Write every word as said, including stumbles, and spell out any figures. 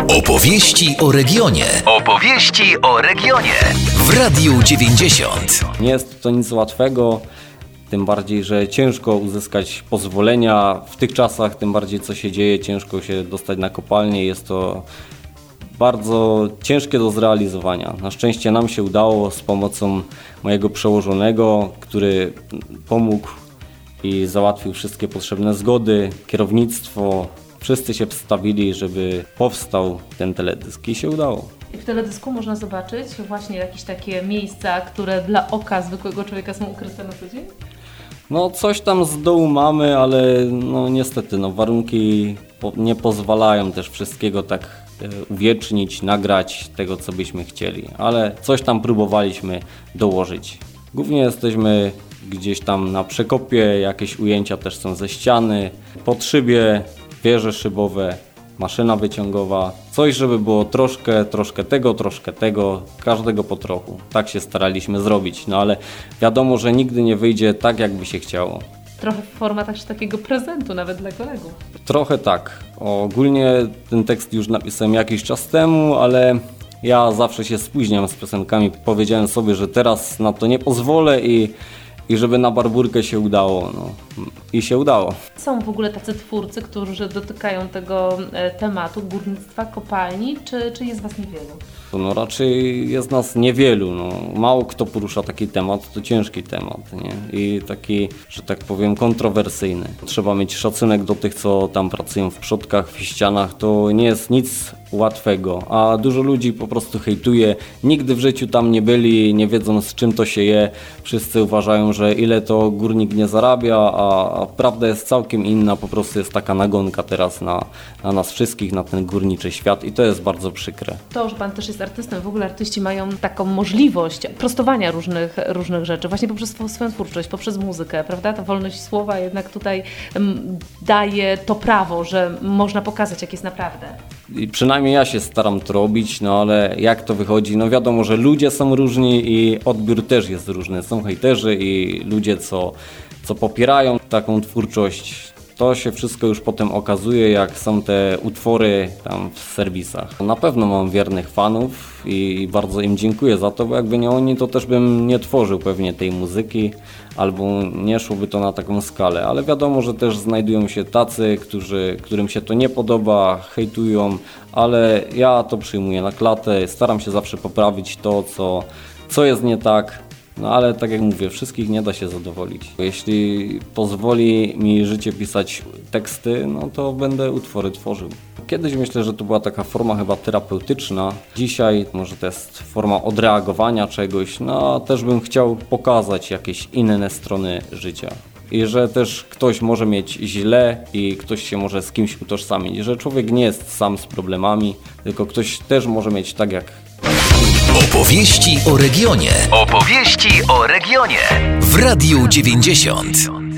Opowieści o regionie. Opowieści o regionie. W Radiu dziewięćdziesiąt. Nie jest to nic łatwego, tym bardziej, że ciężko uzyskać pozwolenia. W tych czasach, tym bardziej co się dzieje, ciężko się dostać na kopalnię. Jest to bardzo ciężkie do zrealizowania. Na szczęście nam się udało z pomocą mojego przełożonego, który pomógł i załatwił wszystkie potrzebne zgody, kierownictwo. Wszyscy się wstawili, żeby powstał ten teledysk i się udało. W teledysku można zobaczyć właśnie jakieś takie miejsca, które dla oka zwykłego człowieka są ukryte na co dzień? No coś tam z dołu mamy, ale no niestety no, warunki po, nie pozwalają też wszystkiego tak e, uwiecznić, nagrać tego, co byśmy chcieli. Ale coś tam próbowaliśmy dołożyć. Głównie jesteśmy gdzieś tam na przekopie, jakieś ujęcia też są ze ściany, pod szybie, wieże szybowe, maszyna wyciągowa. Coś, żeby było troszkę, troszkę tego, troszkę tego, każdego po trochu. Tak się staraliśmy zrobić, no ale wiadomo, że nigdy nie wyjdzie tak, jakby się chciało. Trochę forma też takiego prezentu nawet dla kolegów. Trochę tak. Ogólnie ten tekst już napisałem jakiś czas temu, ale ja zawsze się spóźniam z piosenkami. Powiedziałem sobie, że teraz na to nie pozwolę i I żeby na Barbórkę się udało. No. I się udało. Są w ogóle tacy twórcy, którzy dotykają tego tematu górnictwa, kopalni, czy, czy jest Was niewielu? No raczej jest nas niewielu. No. Mało kto porusza taki temat, to ciężki temat. Nie? I taki, że tak powiem, kontrowersyjny. Trzeba mieć szacunek do tych, co tam pracują w przodkach, w ścianach. To nie jest nic łatwego, a dużo ludzi po prostu hejtuje. Nigdy w życiu tam nie byli, nie wiedzą z czym to się je. Wszyscy uważają, że ile to górnik nie zarabia, a prawda jest całkiem inna. Po prostu jest taka nagonka teraz na, na nas wszystkich, na ten górniczy świat i to jest bardzo przykre. To, że Pan też jest artystą, w ogóle artyści mają taką możliwość prostowania różnych, różnych rzeczy, właśnie poprzez swoją twórczość, poprzez muzykę, prawda? Ta wolność słowa jednak tutaj um, daje to prawo, że można pokazać, jak jest naprawdę. I przynajmniej ja się staram to robić, no ale jak to wychodzi? No wiadomo, że ludzie są różni i odbiór też jest różny. Są hejterzy i ludzie, co, co popierają taką twórczość. To się wszystko już potem okazuje, jak są te utwory tam w serwisach. Na pewno mam wiernych fanów i bardzo im dziękuję za to, bo jakby nie oni, to też bym nie tworzył pewnie tej muzyki, albo nie szłoby to na taką skalę. Ale wiadomo, że też znajdują się tacy, którzy, którym się to nie podoba, hejtują, ale ja to przyjmuję na klatę, staram się zawsze poprawić to, co, co jest nie tak. No ale tak jak mówię, wszystkich nie da się zadowolić. Jeśli pozwoli mi życie pisać teksty, no to będę utwory tworzył. Kiedyś myślę, że to była taka forma chyba terapeutyczna. Dzisiaj może to jest forma odreagowania czegoś, no a też bym chciał pokazać jakieś inne strony życia. I że też ktoś może mieć źle i ktoś się może z kimś utożsamić. Że człowiek nie jest sam z problemami, tylko ktoś też może mieć tak jak... Opowieści o regionie. Opowieści o regionie. W Radiu dziewięćdziesiąt.